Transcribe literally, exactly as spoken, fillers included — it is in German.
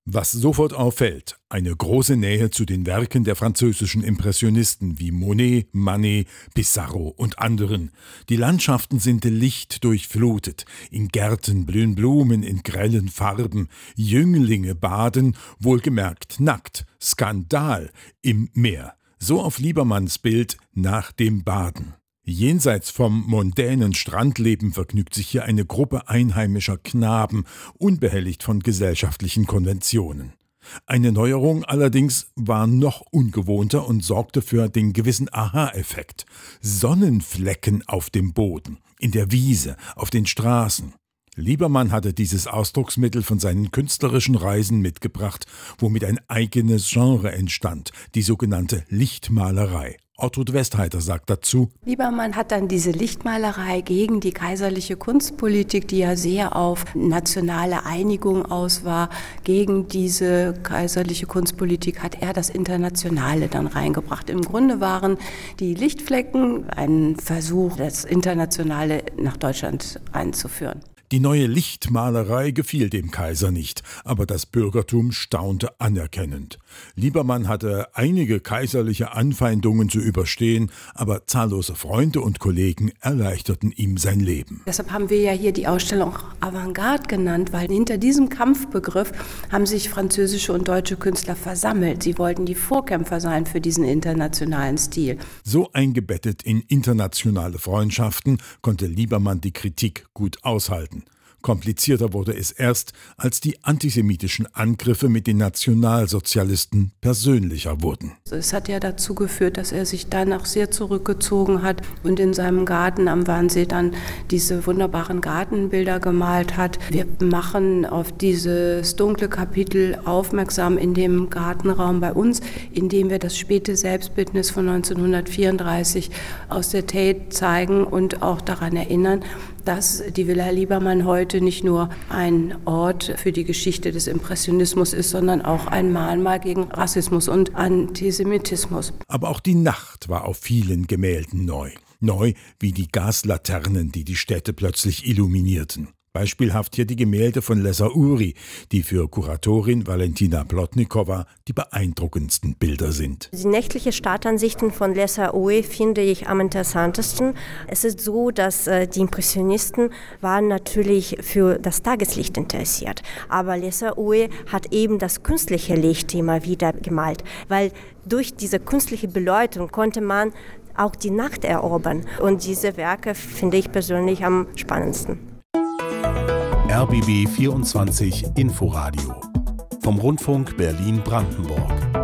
Was sofort auffällt, eine große Nähe zu den Werken der französischen Impressionisten wie Monet, Manet, Pissarro und anderen. Die Landschaften sind lichtdurchflutet, in Gärten blühen Blumen in grellen Farben, Jünglinge baden, wohlgemerkt nackt, Skandal im Meer. So auf Liebermanns Bild nach dem Baden. Jenseits vom mondänen Strandleben vergnügt sich hier eine Gruppe einheimischer Knaben, unbehelligt von gesellschaftlichen Konventionen. Eine Neuerung allerdings war noch ungewohnter und sorgte für den gewissen Aha-Effekt. Sonnenflecken auf dem Boden, in der Wiese, auf den Straßen. Liebermann hatte dieses Ausdrucksmittel von seinen künstlerischen Reisen mitgebracht, womit ein eigenes Genre entstand, die sogenannte Lichtmalerei. Ortrud Westheiter sagt dazu: Liebermann hat dann diese Lichtmalerei gegen die kaiserliche Kunstpolitik, die ja sehr auf nationale Einigung aus war, gegen diese kaiserliche Kunstpolitik hat er das Internationale dann reingebracht. Im Grunde waren die Lichtflecken ein Versuch, das Internationale nach Deutschland einzuführen. Die neue Lichtmalerei gefiel dem Kaiser nicht, aber das Bürgertum staunte anerkennend. Liebermann hatte einige kaiserliche Anfeindungen zu überstehen, aber zahllose Freunde und Kollegen erleichterten ihm sein Leben. Deshalb haben wir ja hier die Ausstellung Avantgarde genannt, weil hinter diesem Kampfbegriff haben sich französische und deutsche Künstler versammelt. Sie wollten die Vorkämpfer sein für diesen internationalen Stil. So eingebettet in internationale Freundschaften konnte Liebermann die Kritik gut aushalten. Komplizierter wurde es erst, als die antisemitischen Angriffe mit den Nationalsozialisten persönlicher wurden. Es hat ja dazu geführt, dass er sich dann auch sehr zurückgezogen hat und in seinem Garten am Wannsee dann diese wunderbaren Gartenbilder gemalt hat. Wir machen auf dieses dunkle Kapitel aufmerksam in dem Gartenraum bei uns, indem wir das späte Selbstbildnis von neunzehnhundertvierunddreißig aus der Tate zeigen und auch daran erinnern, dass die Villa Liebermann heute nicht nur ein Ort für die Geschichte des Impressionismus ist, sondern auch ein Mahnmal gegen Rassismus und Antisemitismus. Aber auch die Nacht war auf vielen Gemälden neu. Neu wie die Gaslaternen, die die Städte plötzlich illuminierten. Beispielhaft hier die Gemälde von Lessa Uri, die für Kuratorin Valentina Plotnikowa die beeindruckendsten Bilder sind. Die nächtliche Stadtansichten von Lessa Uri finde ich am interessantesten. Es ist so, dass äh, die Impressionisten waren natürlich für das Tageslicht interessiert. Aber Lessa Uri hat eben das künstliche Licht immer wieder gemalt, weil durch diese künstliche Beleuchtung konnte man auch die Nacht erobern. Und diese Werke finde ich persönlich am spannendsten. R B B vierundzwanzig Inforadio vom Rundfunk Berlin-Brandenburg.